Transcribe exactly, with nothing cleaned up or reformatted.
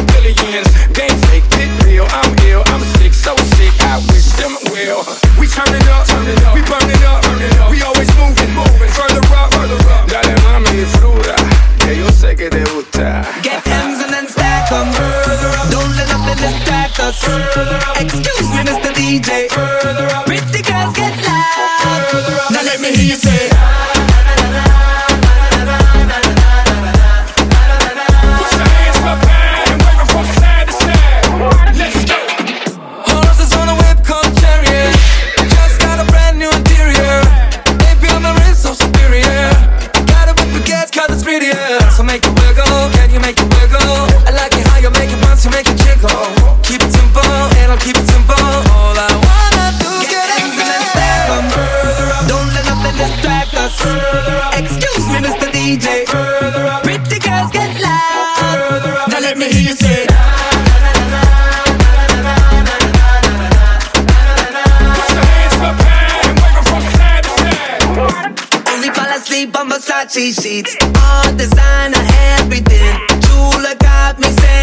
billions. They ain't fake, big real. I'm ill, I'm sick, so sick. I wish them well. We turn it up, turn it up. We burn it up, burn it up. We always moving, moving. Further up, further up. Dale mami, disfruta, que yo sé que te gusta. Get hands and then stack 'em. Don't let nothing distract us. Excuse me, Mister D J. Pretty girls get loud. Now let me hear you say. So make it wiggle, can you make it wiggle? I like it how you make it once you make it jiggle. Keep it simple, and I'll keep it simple. All I wanna do is get hands and then stack 'em. Don't let nothing distract us. Excuse me, Mister D J. Pretty girls get loud. Now let me hear you say. Only fall asleep on Versace sheets. All designer, everything. Chula got me saying